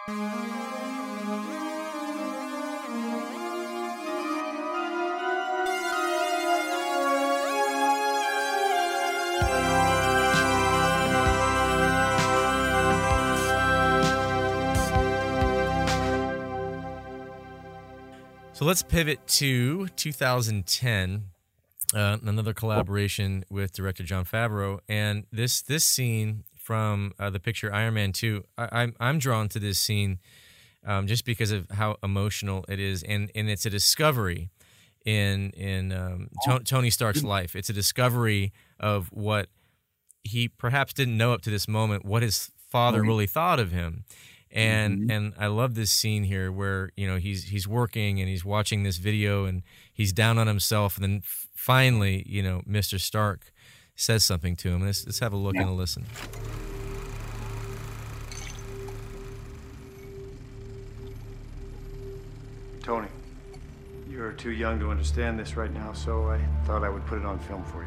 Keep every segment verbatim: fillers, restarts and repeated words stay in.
So let's pivot to two thousand ten, uh, another collaboration with director Jon Favreau, and this this scene from uh, the picture Iron Man two. I, I'm I'm drawn to this scene um, just because of how emotional it is, and and it's a discovery in in um, to- Tony Stark's life. It's a discovery of what he perhaps didn't know up to this moment, what his father really thought of him. And mm-hmm. and I love this scene here where, you know, he's he's working and he's watching this video and he's down on himself, and then f- finally, you know, Mister Stark says something to him. Let's, let's have a look yeah. and a listen. Tony, you're too young to understand this right now, so I thought I would put it on film for you.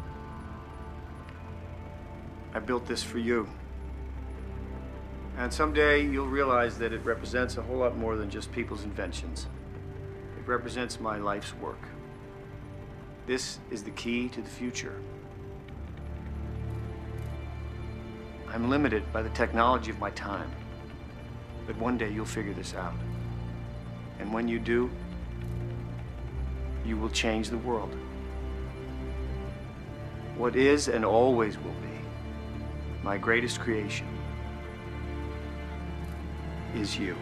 I built this for you. And someday you'll realize that it represents a whole lot more than just people's inventions. It represents my life's work. This is the key to the future. I'm limited by the technology of my time. But one day you'll figure this out. And when you do, you will change the world. What is and always will be my greatest creation is you.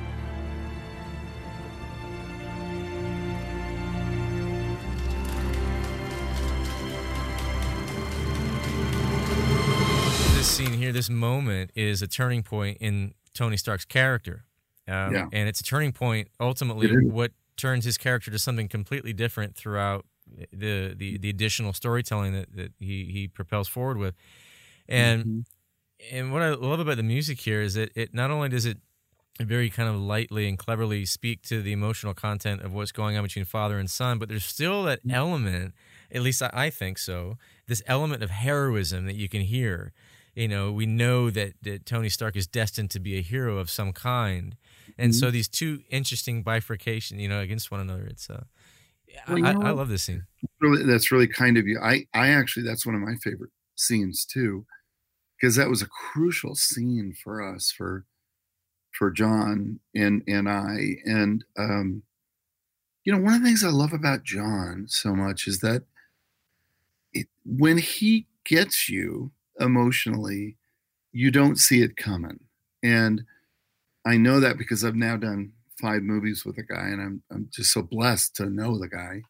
This scene here, this moment, is a turning point in Tony Stark's character. Um, yeah. And it's a turning point, ultimately, what turns his character to something completely different throughout the the, the additional storytelling that, that he, he propels forward with. And mm-hmm. and what I love about the music here is that it not only does it very kind of lightly and cleverly speak to the emotional content of what's going on between father and son, but there's still that element, at least I, I think so, this element of heroism that you can hear. You know, we know that, that Tony Stark is destined to be a hero of some kind. And mm-hmm. so these two interesting bifurcation, you know, against one another, it's, uh, well, I, I, I love this scene. Really, that's really kind of you. I, I actually, that's one of my favorite scenes too, because that was a crucial scene for us, for, for John and, and I. And, um, you know, one of the things I love about John so much is that it, when he gets you emotionally, you don't see it coming. And I know that because I've now done five movies with a guy, and I'm, I'm just so blessed to know the guy.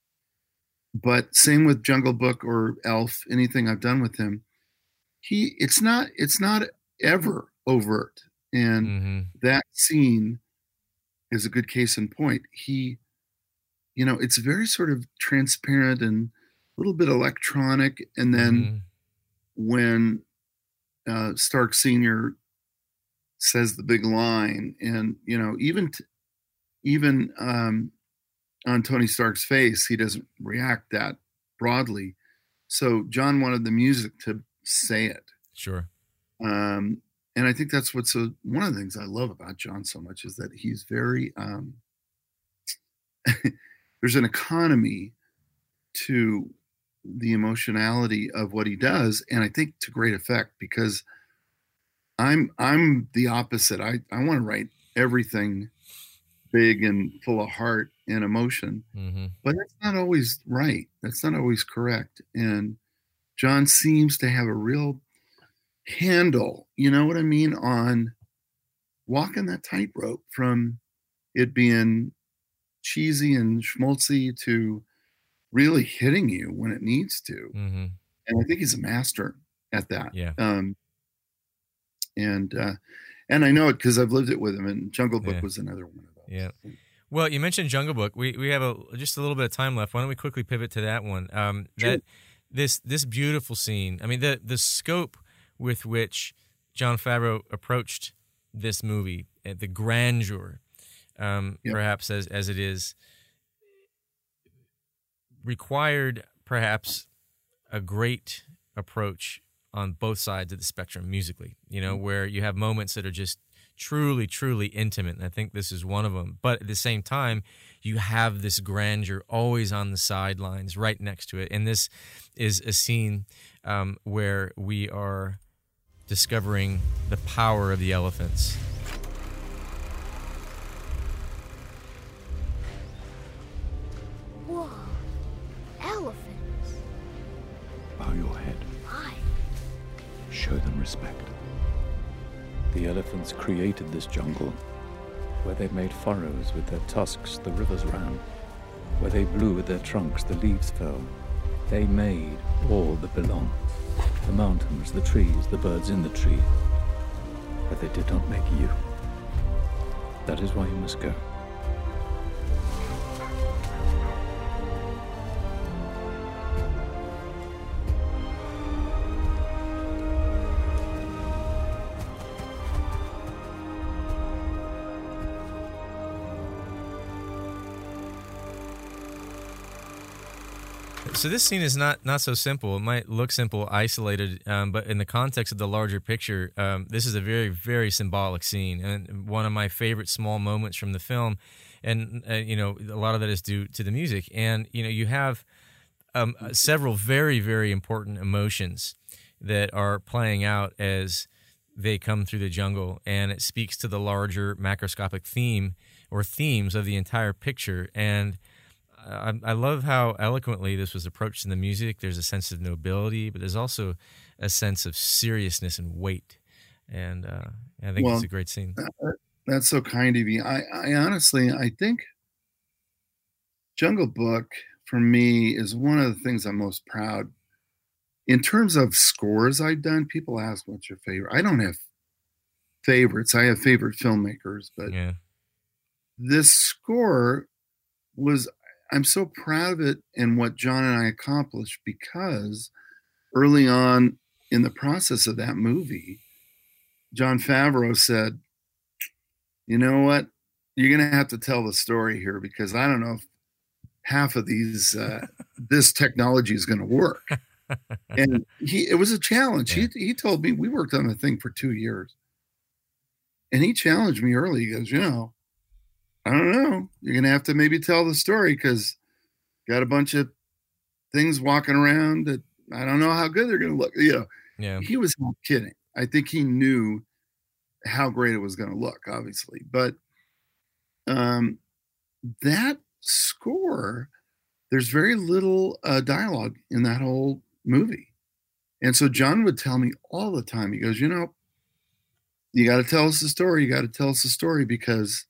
But same with Jungle Book or Elf, anything I've done with him, he, it's not, it's not ever overt. And mm-hmm. that scene is a good case in point. He, you know, it's very sort of transparent and a little bit electronic. And then mm-hmm. when uh, Stark Senior says the big line, and, you know, even, t- even um, on Tony Stark's face, he doesn't react that broadly. So John wanted the music to say it. Sure. Um, And I think that's what's a, one of the things I love about John so much is that he's very, um, there's an economy to the emotionality of what he does. And I think to great effect, because I'm, I'm the opposite. I, I want to write everything big and full of heart and emotion, mm-hmm. but that's not always right. That's not always correct. And John seems to have a real handle, you know what I mean, on walking that tightrope from it being cheesy and schmaltzy to really hitting you when it needs to. Mm-hmm. And I think he's a master at that. Yeah. Um, and uh, and I know it because I've lived it with him. And Jungle Book yeah. was another one of those. Yeah. Well, you mentioned Jungle Book. We we have a just a little bit of time left. Why don't we quickly pivot to that one? Um, sure. That this this beautiful scene. I mean, the the scope with which Jon Favreau approached this movie, the grandeur, um, yep. perhaps as as it is, required perhaps a great approach on both sides of the spectrum musically. You know, where you have moments that are just truly, truly intimate, and I think this is one of them. But at the same time, you have this grandeur always on the sidelines, right next to it. And this is a scene um, where we are discovering the power of the elephants. Whoa, elephants. Bow your head. Why? Show them respect. The elephants created this jungle. Where they made furrows with their tusks, the rivers ran. Where they blew with their trunks, the leaves fell. They made all that belongs. The mountains, the trees, the birds in the tree. But they did not make you. That is why you must go. So this scene is not not so simple. It might look simple, isolated, um, but in the context of the larger picture, um, this is a very, very symbolic scene, and one of my favorite small moments from the film. And uh, you know, a lot of that is due to the music. And you know, you have um, several very, very important emotions that are playing out as they come through the jungle, and it speaks to the larger macroscopic theme or themes of the entire picture. And I, I love how eloquently this was approached in the music. There's a sense of nobility, but there's also a sense of seriousness and weight. And uh, I think well, it's a great scene. That's so kind of you. I, I honestly, I think Jungle Book for me is one of the things I'm most proud. In terms of scores I've done, people ask, what's your favorite? I don't have favorites. I have favorite filmmakers, but yeah. This score was, I'm so proud of it and what John and I accomplished, because early on in the process of that movie, Jon Favreau said, you know what, you're going to have to tell the story here, because I don't know if half of these, uh, this technology is going to work. And he, it was a challenge. Yeah. He, he told me, we worked on the thing for two years and he challenged me early. He goes, you know, I don't know. You're going to have to maybe tell the story, because got a bunch of things walking around that I don't know how good they're going to look. You know, yeah. He was not kidding. I think he knew how great it was going to look, obviously. But um, that score, there's very little uh, dialogue in that whole movie. And so John would tell me all the time, he goes, you know, you got to tell us the story. You got to tell us the story, because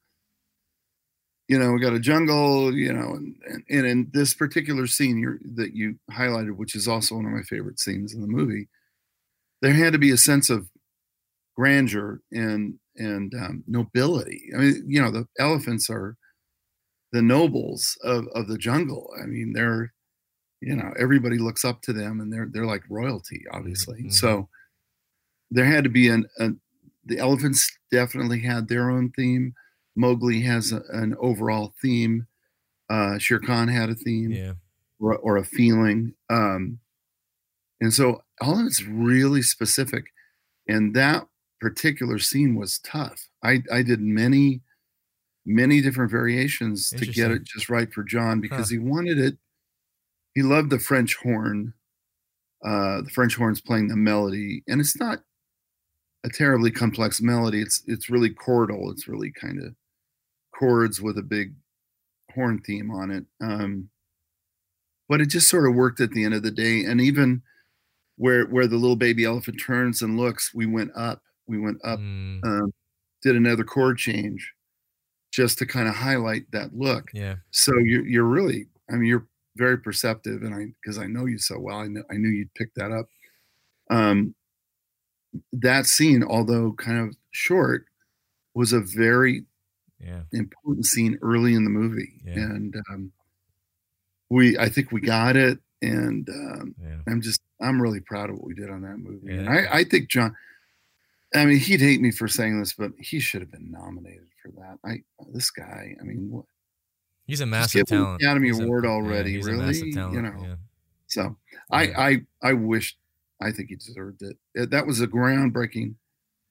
you know, we got a jungle, you know, and, and, and in this particular scene you're, that you highlighted, which is also one of my favorite scenes in the movie, there had to be a sense of grandeur and, and um, nobility. I mean, you know, the elephants are the nobles of, of the jungle. I mean, they're, you know, everybody looks up to them, and they're, they're like royalty, obviously. Mm-hmm. So there had to be an, a, the elephants definitely had their own theme. Mowgli has a, an overall theme. Uh, Shere Khan had a theme, yeah. or, or a feeling. Um, and so all of it's really specific. And that particular scene was tough. I, I did many, many different variations to get it just right for John, because huh. he wanted it. He loved the French horn, uh, the French horns playing the melody. And it's not a terribly complex melody. It's, it's really chordal. It's really kind of chords with a big horn theme on it. Um, but it just sort of worked at the end of the day. And even where, where the little baby elephant turns and looks, we went up, we went up, mm. um, did another chord change just to kind of highlight that look. Yeah. So you're, you're really, I mean, you're very perceptive, and I, cause I know you so well, I know, I knew you'd pick that up. Um, that scene, although kind of short, was a very yeah. important scene early in the movie. Yeah. And um, we, I think we got it. And um, yeah. I'm just, I'm really proud of what we did on that movie. Yeah. And I, I think John, I mean, he'd hate me for saying this, but he should have been nominated for that. I, this guy, I mean, what? He's a massive talent. Academy he's Award a, already, yeah, really? Talent, you know, yeah. so yeah. I, I, I wish, I think he deserved it. That was a groundbreaking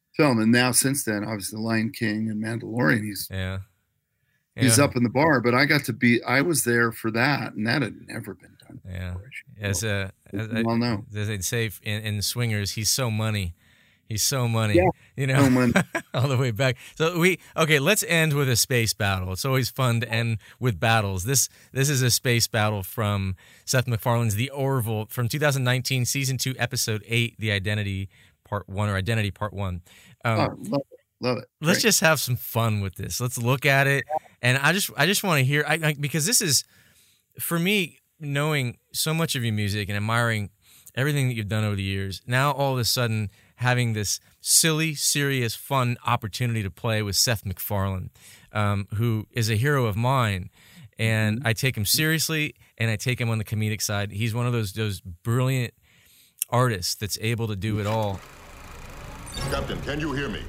film. And now since then, obviously The Lion King and Mandalorian, he's yeah. yeah. he's up in the bar. But I got to be, I was there for that, and that had never been done. Yeah, before. as a, as, well, no. as they'd say in, in Swingers, he's so money. He's so money, yeah. you know, so money. all the way back. So we okay. Let's end with a space battle. It's always fun to end with battles. This this is a space battle from Seth MacFarlane's The Orville from two thousand nineteen, season two, episode eight, The Identity Part One or Identity Part One. Um, oh, love it, love it. Let's Great. just have some fun with this. Let's look at it, and I just I just want to hear I, I because this is for me knowing so much of your music and admiring everything that you've done over the years. Now all of a sudden, having this silly, serious, fun opportunity to play with Seth MacFarlane, um, who is a hero of mine, and mm-hmm. I take him seriously, and I take him on the comedic side. He's one of those those brilliant artists that's able to do it all. Captain, can you hear me?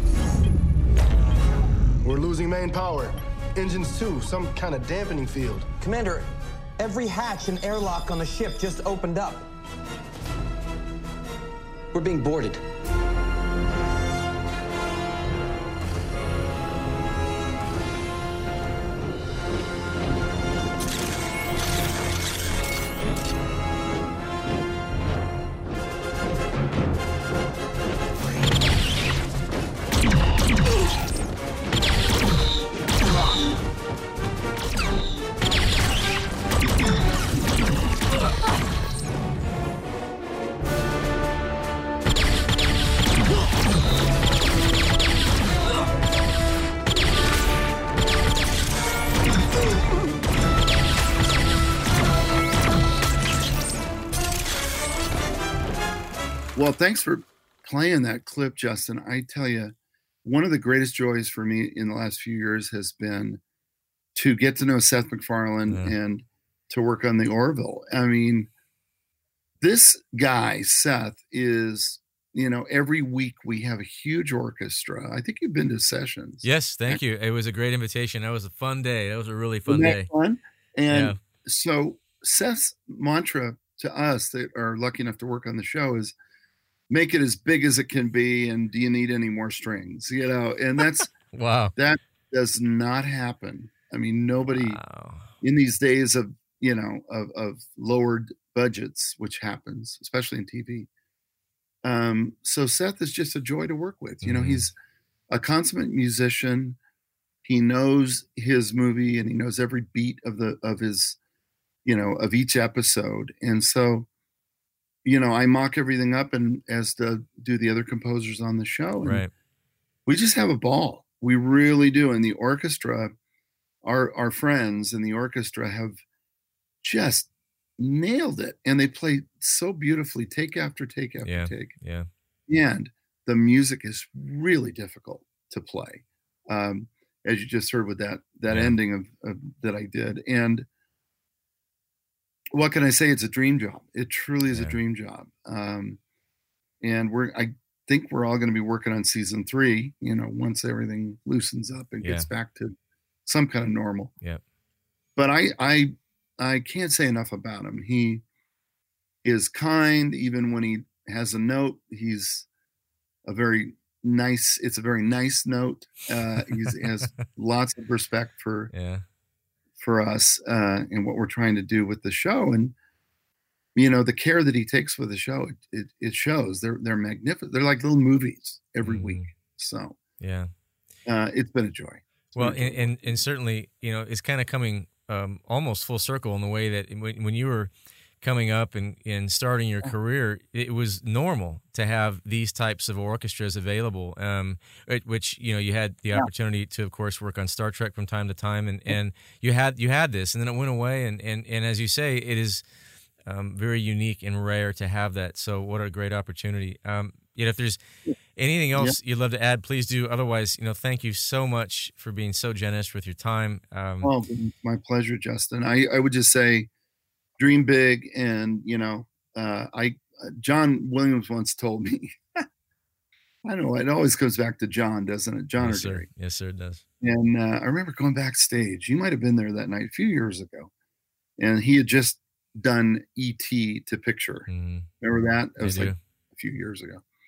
We're losing main power. Engines too, some kind of dampening field. Commander, every hatch and airlock on the ship just opened up. We're being boarded. Well, thanks for playing that clip, Justin. I tell you, one of the greatest joys for me in the last few years has been to get to know Seth MacFarlane yeah. and to work on The Orville. I mean, this guy, Seth, is, you know, every week we have a huge orchestra. I think you've been to sessions. Yes, thank you. It was a great invitation. That was a fun day. That was a really fun Isn't that day. Fun? And yeah. so Seth's mantra to us that are lucky enough to work on the show is, make it as big as it can be, and do you need any more strings? You know, and that's wow. That does not happen. I mean, nobody wow. in these days of you know of, of lowered budgets, which happens, especially in T V. Um, so Seth is just a joy to work with. You know, mm-hmm. he's a consummate musician. He knows his movie, and he knows every beat of the of his, you know, of each episode, and so. You know, I mock everything up, and as to do the other composers on the show. And right. we just have a ball. We really do. And the orchestra, our our friends in the orchestra have just nailed it. And they play so beautifully, take after take after yeah. take. Yeah. And the music is really difficult to play. Um, as you just heard with that that yeah. ending of, of that I did. And what can I say? It's a dream job. It truly is yeah. a dream job. Um, and we're, I think we're all going to be working on season three, you know, once everything loosens up and yeah. gets back to some kind of normal. Yeah. But I, I, I can't say enough about him. He is kind, even when he has a note, he's a very nice, it's a very nice note. Uh, he's, he has lots of respect for, yeah. for us uh, and what we're trying to do with the show. And, you know, the care that he takes with the show, it, it, it shows. They're, they're magnificent. They're like little movies every mm-hmm. week. So, yeah, uh, it's been a joy. It's well, a joy. And, and, and certainly, you know, it's kind of coming um, almost full circle in the way that when, when you were coming up and, and starting your career, it was normal to have these types of orchestras available, um, which, you know, you had the opportunity to, of course, work on Star Trek from time to time, and, and you had you had this, and then it went away, and, and, and as you say, it is um, very unique and rare to have that, so what a great opportunity. Um, you know, if there's anything else yeah. you'd love to add, please do. Otherwise, you know, thank you so much for being so generous with your time. Um, oh, my pleasure, Justin. I, I would just say, dream big, and you know, uh, I John Williams once told me, I don't know, it always comes back to John, doesn't it? John yes, or sir. Gary? Yes, sir, it does. And uh, I remember going backstage. You might have been there that night a few years ago, and he had just done E T to picture. Mm-hmm. Remember that? It was I like do. a few years ago.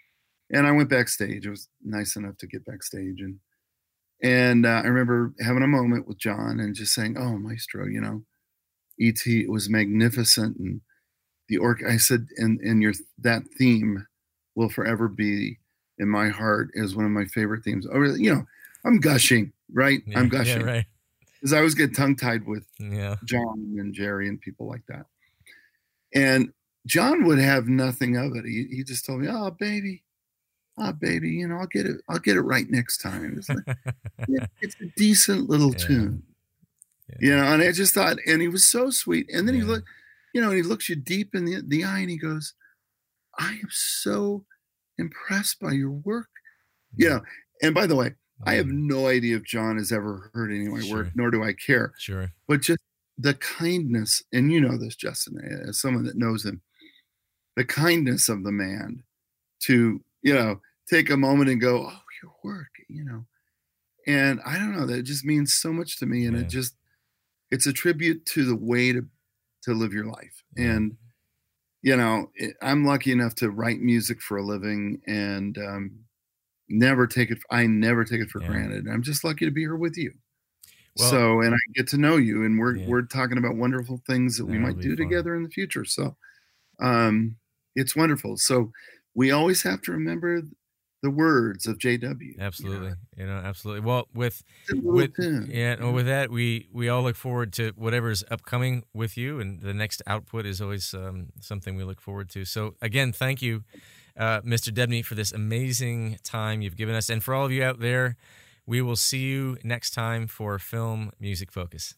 And I went backstage. It was nice enough to get backstage. And and uh, I remember having a moment with John and just saying, oh, Maestro, you know, E T was magnificent. And the orc, I said, and, and your that theme will forever be in my heart as one of my favorite themes. Oh, really? You know, I'm gushing, right? Yeah, I'm gushing. Yeah, right. Because I always get tongue-tied with yeah. John and Jerry and people like that. And John would have nothing of it. He, he just told me, oh, baby, oh, baby, you know, I'll get it. I'll get it right next time. It's, like, yeah, it's a decent little yeah. tune. Yeah. You know, and I just thought, and he was so sweet. And then yeah. he looked, you know, and he looks you deep in the, the eye and he goes, I am so impressed by your work. Yeah. You know, and by the way, I have no idea if John has ever heard any of my sure. work, nor do I care. Sure. But just the kindness, and you know this, Justin, as someone that knows him, the kindness of the man to, you know, take a moment and go, oh, your work, you know. And I don't know, that just means so much to me. And yeah. it just, it's a tribute to the way to, to live your life. Yeah. And, you know, it, I'm lucky enough to write music for a living and, um, never take it. I never take it for yeah. granted. I'm just lucky to be here with you. Well, so, and I get to know you, and we're, yeah. we're talking about wonderful things that we That'll might do fun. together in the future. So, um, it's wonderful. So we always have to remember the words of J W. Absolutely. You know, you know absolutely. Well, with, with, yeah, well, with that, we, we all look forward to whatever's upcoming with you, and the next output is always, um, something we look forward to. So again, thank you, Uh, Mister Debney, for this amazing time you've given us. And for all of you out there, we will see you next time for Film Music Focus.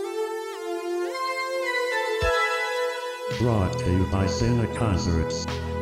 Brought to you by Cine Concerts.